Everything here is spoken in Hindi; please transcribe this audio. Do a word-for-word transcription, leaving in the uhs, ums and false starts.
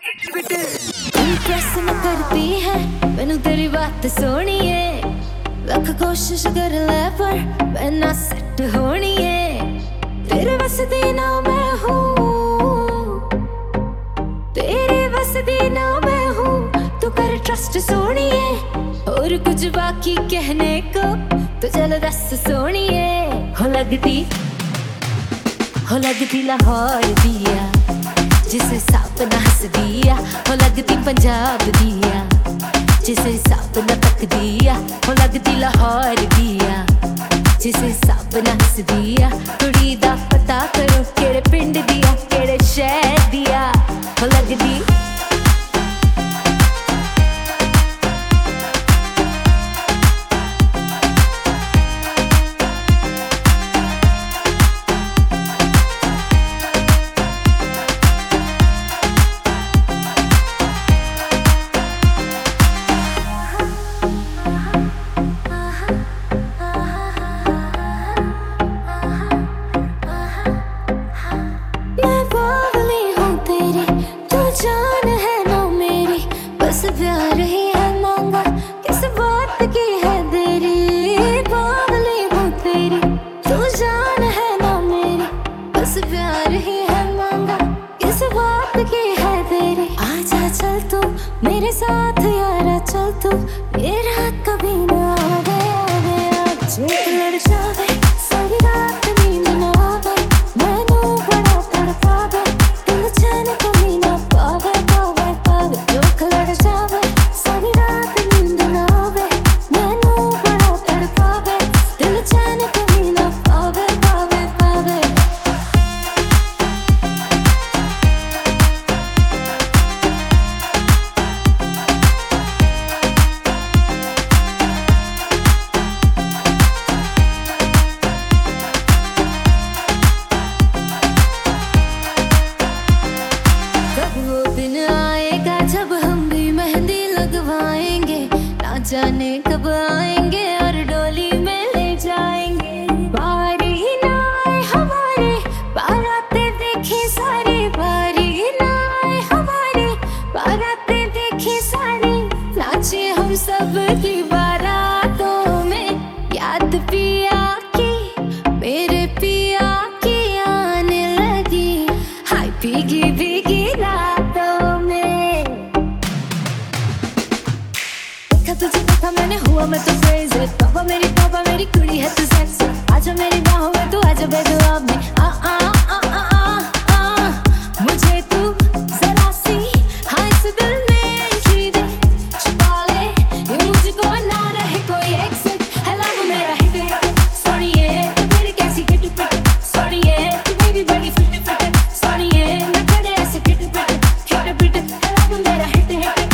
इंप्रेस न करती है मैनू तेरी बात सोनी है लख कोशिश कर ले पर मैं ना सेट होनी है तेरे बस दी ना मैं हूँ तेरे बस दी ना मैं हूँ तू कर ट्रस्ट सोनी है और कुछ बाकी कहने को तो चल दस सोनी है हो लगती हो लगती लाहौर दिया जिसे सांप न हंस दिया हो लगती पंजाब दिया जिसे सांप न तक दिया हो लगती लाहौर दिया जिसे सांप न हंस दिया कुड़ी दा पता करो केड़े पिंड दिया केड़े शहर दिया हो लगती प्यार ही है मांगा किस बात की है देरी बावली हूँ तेरी तू जान है ना मेरी बस प्यार ही है मांगा किस बात की है देरी आजा चल तू मेरे साथ यारा चल तू ये रात कभी ना आवे आवे आवे लड़ जावे सारी रात नींद ना आवे मैनू बड़ा तड़पावे दिल चैन कभी ना पावे पावे पावे जोख लड़ जावे सारी रात नींद ना आवे मैनू बड़ा तड़पावे दिल चैन कभी ना पावे पावे पावे जब हम भी मेहंदी लगवाएंगे ना जाने कब आएंगे और डोली में ले जाएंगे बारी ही ना आए हमारे बारातें देखी सारी बारी ही ना आए हमारे बारातें देखी सारी नाचे हम सब की बारातों में याद पिया की मेरे पिया की आने लगी हाय भीगी भीगी रातों में तुझे देखा मैंने हुआ मैं तो क्रेज़ी पापा मेरी पापा मेरी कुड़ी है तू सेक्सी आजा मेरी बाहों में तू आजा बेदुआ में आ आ आ आ आ आ मुझे तू जरा सी हाँ इस दिल में एंट्री दे छुपा ले ये मुझको ना रहे कोई एक्सेप्ट है लव मेरा हिट हिट सॉरी ये तू मेरी कैसी हिट पिट सॉरी ये तू मेरी बड़ी फिट फिट सॉरी ये मैं करे ऐसे हिट पिट हिट पिट है लव मेरा हिट हिट